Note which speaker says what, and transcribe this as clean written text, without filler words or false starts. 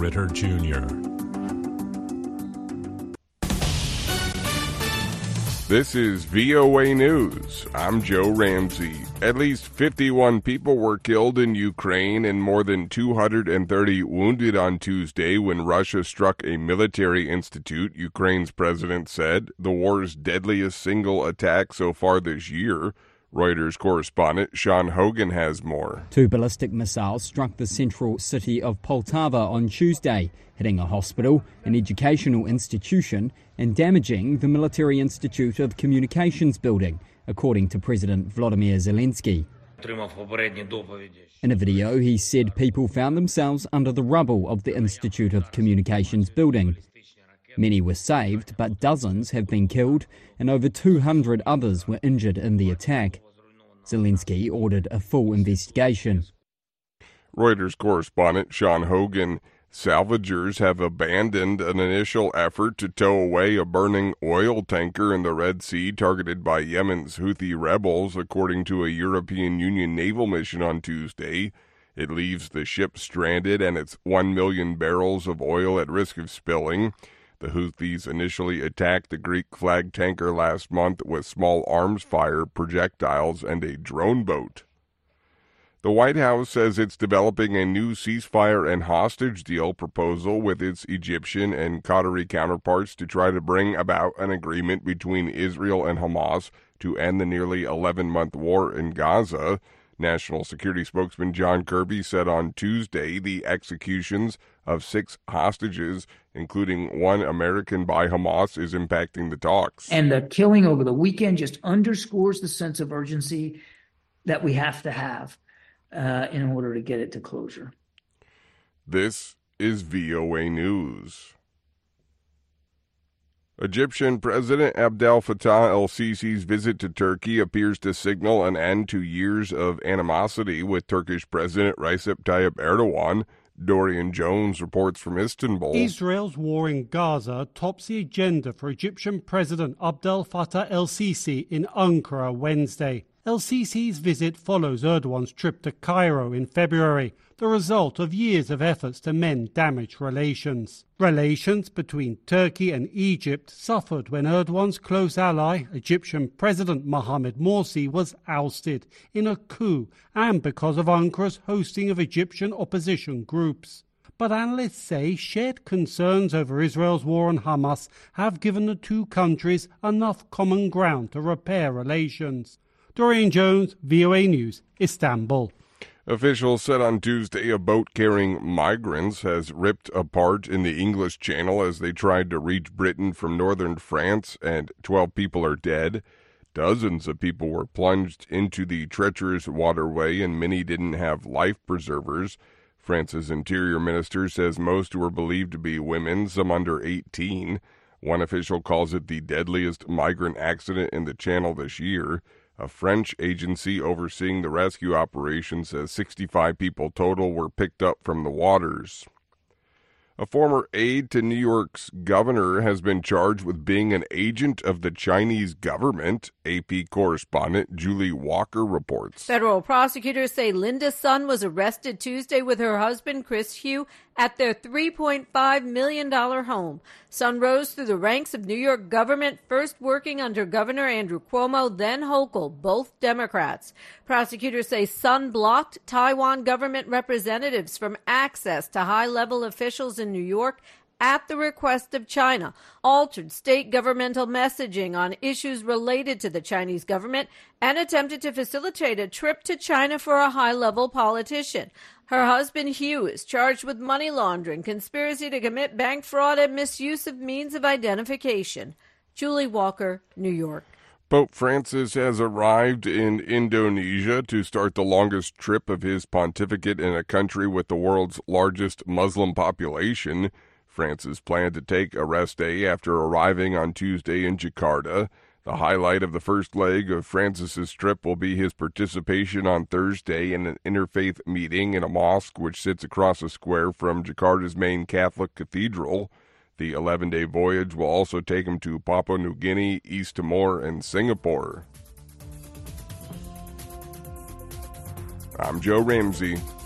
Speaker 1: Ritter Jr.
Speaker 2: This is VOA News. I'm Joe Ramsey. At least 51 people were killed in Ukraine and more than 230 wounded on Tuesday when Russia struck a military institute, Ukraine's president said, the war's deadliest single attack so far this year. Reuters correspondent Sean Hogan has more.
Speaker 3: 2 ballistic missiles struck the central city of Poltava on Tuesday, hitting a hospital, an educational institution, and damaging the Military Institute of Communications building, according to President Volodymyr Zelensky. In a video, he said people found themselves under the rubble of the Institute of Communications building. Many were saved, but dozens have been killed and over 200 others were injured in the attack. Zelensky ordered a full investigation.
Speaker 2: Reuters correspondent Sean Hogan. Salvagers have abandoned an initial effort to tow away a burning oil tanker in the Red Sea targeted by Yemen's Houthi rebels, according to a European Union naval mission on Tuesday. It leaves the ship stranded and its 1 million barrels of oil at risk of spilling. The Houthis initially attacked the Greek-flagged tanker last month with small arms fire, projectiles, and a drone boat. The White House says it's developing a new ceasefire and hostage deal proposal with its Egyptian and Qatari counterparts to try to bring about an agreement between Israel and Hamas to end the nearly 11-month war in Gaza. National Security spokesman John Kirby said on Tuesday the executions of 6 hostages, including one American by Hamas, is impacting the talks.
Speaker 4: And the killing over the weekend just underscores the sense of urgency that we have to have in order to get it to closure.
Speaker 2: This is VOA News. Egyptian President Abdel Fattah el-Sisi's visit to Turkey appears to signal an end to years of animosity with Turkish President Recep Tayyip Erdogan. Dorian Jones reports from Istanbul.
Speaker 5: Israel's war in Gaza tops the agenda for Egyptian President Abdel Fattah el-Sisi in Ankara Wednesday. El-Sisi's visit follows Erdogan's trip to Cairo in February, the result of years of efforts to mend damaged relations. Relations between Turkey and Egypt suffered when Erdogan's close ally, Egyptian President Mohamed Morsi, was ousted in a coup and because of Ankara's hosting of Egyptian opposition groups. But analysts say shared concerns over Israel's war on Hamas have given the two countries enough common ground to repair relations. Dorian Jones, VOA News, Istanbul.
Speaker 2: Officials said on Tuesday a boat carrying migrants has ripped apart in the English Channel as they tried to reach Britain from northern France, and 12 people are dead. Dozens of people were plunged into the treacherous waterway, and many didn't have life preservers. France's interior minister says most were believed to be women, some under 18. One official calls it the deadliest migrant accident in the Channel this year. A French agency overseeing the rescue operation says 65 people total were picked up from the waters. A former aide to New York's governor has been charged with being an agent of the Chinese government, AP correspondent Julie Walker reports.
Speaker 6: Federal prosecutors say Linda Sun was arrested Tuesday with her husband, Chris Hugh, at their $3.5 million home. Sun rose through the ranks of New York government, first working under Governor Andrew Cuomo, then Hochul, both Democrats. Prosecutors say Sun blocked Taiwan government representatives from access to high-level officials in New York at the request of China, altered state governmental messaging on issues related to the Chinese government, and attempted to facilitate a trip to China for a high-level politician. Her husband, Hugh, is charged with money laundering, conspiracy to commit bank fraud, and misuse of means of identification. Julie Walker, New York.
Speaker 2: Pope Francis has arrived in Indonesia to start the longest trip of his pontificate in a country with the world's largest Muslim population. Francis planned to take a rest day after arriving on Tuesday in Jakarta. The highlight of the first leg of Francis's trip will be his participation on Thursday in an interfaith meeting in a mosque which sits across a square from Jakarta's main Catholic cathedral. The 11-day voyage will also take him to Papua New Guinea, East Timor, and Singapore. I'm Joe Ramsey.